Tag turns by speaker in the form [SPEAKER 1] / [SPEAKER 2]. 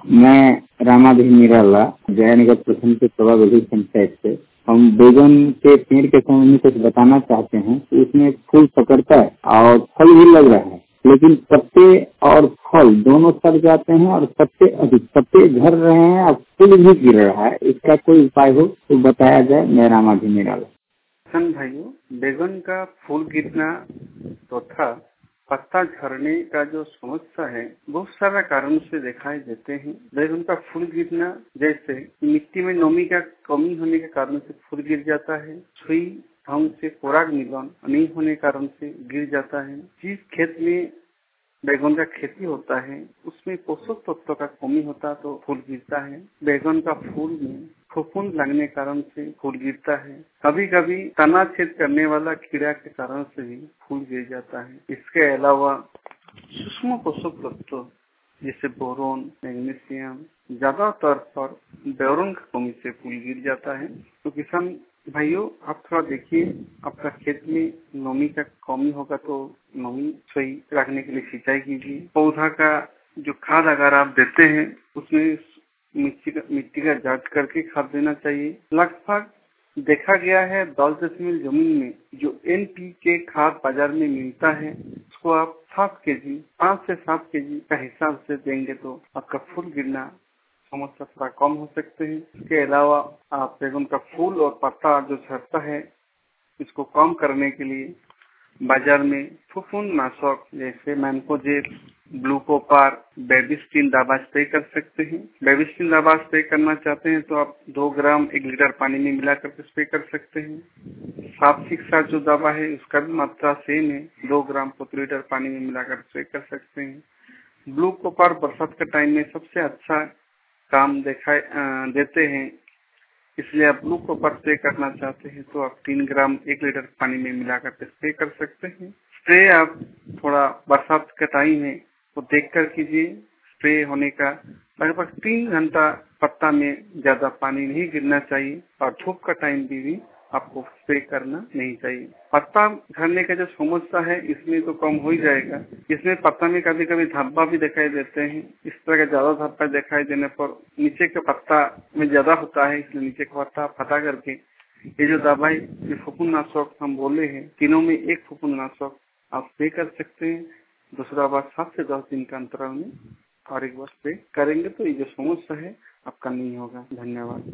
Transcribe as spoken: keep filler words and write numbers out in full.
[SPEAKER 1] मैं रामाधीन निराला जयनगर प्रखंड के प्रभावित पंचायत से। हम बैगन के पेड़ के संबंध में कुछ बताना चाहते हैं। तो इसमें फूल पकड़ता है और फल भी लग रहा है, लेकिन पत्ते और फल दोनों सड़ जाते हैं और पत्ते अधिक पत्ते झड़ रहे हैं और फूल भी गिर रहा है। इसका कोई उपाय हो तो बताया जाए। मैं रामाधीन निराला।
[SPEAKER 2] किसान भाइयों, बैगन का फूल गिरना तथा पत्ता झड़ने का जो समस्या है बहुत सारा कारण से दिखाई देते हैं। बैगन का फूल गिरना जैसे मिट्टी में नमी का कमी होने के कारण से फूल गिर जाता है, सुई ढंग से खुराक मिलन नहीं होने के कारण से गिर जाता है। जिस खेत में बैगन का खेती होता है उसमें पोषक तत्व का कमी होता तो फूल गिरता है। बैगन का फूल में फफूंद लगने के कारण से फूल गिरता है। कभी कभी तना छेद करने वाला कीड़ा के कारण से भी फूल गिर जाता है। इसके अलावा सूक्ष्म पोषक तत्व जैसे बोरोन, मैग्नीशियम ज्यादातर पर बोरोन की कमी से फूल गिर जाता है। तो किसान भाइयों, आप थोड़ा देखिए, आपका खेत में नमी का कमी होगा तो नमी सही रखने के लिए सिंचाई कीजिए। पौधा का जो खाद अगर आप देते हैं उसमें मिट्टी का मिट्टी का जांच करके खाद देना चाहिए। लगभग देखा गया है दस दशमलव जमीन में जो एन पी के खाद बाजार में मिलता है उसको आप सात के जी पाँच से सात के जी का हिसाब से देंगे तो आपका फूल गिरना समस्या थोड़ा कम हो सकते हैं। इसके अलावा आप बैगन का फूल और पत्ता जो झड़ता है इसको कम करने के लिए बाजार में फफूंद नाशक जैसे मैनकोजेब, ग्लूकोपार, बेबिस्टिन दवा स्प्रे कर सकते हैं। बेबिस्टिन दवा स्प्रे करना चाहते हैं तो आप दो ग्राम एक लीटर पानी में मिलाकर स्प्रे कर सकते हैं। सात शिक्षा जो दवा है उसका भी मात्रा सेम है, दो ग्राम प्रति लीटर पानी में मिलाकर स्प्रे कर सकते हैं। ग्लूकोपार बरसात के टाइम में सबसे अच्छा काम दिखाई देते हैं, इसलिए आप ब्लू कॉपर स्प्रे करना चाहते हैं तो आप तीन ग्राम एक लीटर पानी में मिलाकर स्प्रे कर सकते हैं। स्प्रे आप थोड़ा बरसात का टाइम है तो देख कर कीजिए। स्प्रे होने का लगभग तीन घंटा पत्ता में ज्यादा पानी नहीं गिरना चाहिए और धूप का टाइम भी, भी आपको स्प्रे करना नहीं चाहिए। पत्ता झड़ने का जो समस्या है इसमें तो कम हो ही जाएगा। इसमें पत्ता में कभी कभी धब्बा भी दिखाई देते हैं। इस तरह का ज्यादा धब्बा दिखाई देने पर नीचे के पत्ता में ज्यादा होता है, इसलिए नीचे का पत्ता फटा करके ये जो दवाई ये फफूंदनाशक हम बोले हैं तीनों में एक फफूंदनाशक आप स्प्रे कर सकते हैं। दूसरा बार सात से दस दिन का अंतराल में और एक बार स्प्रे करेंगे तो ये जो समस्या है आपका नहीं होगा। धन्यवाद।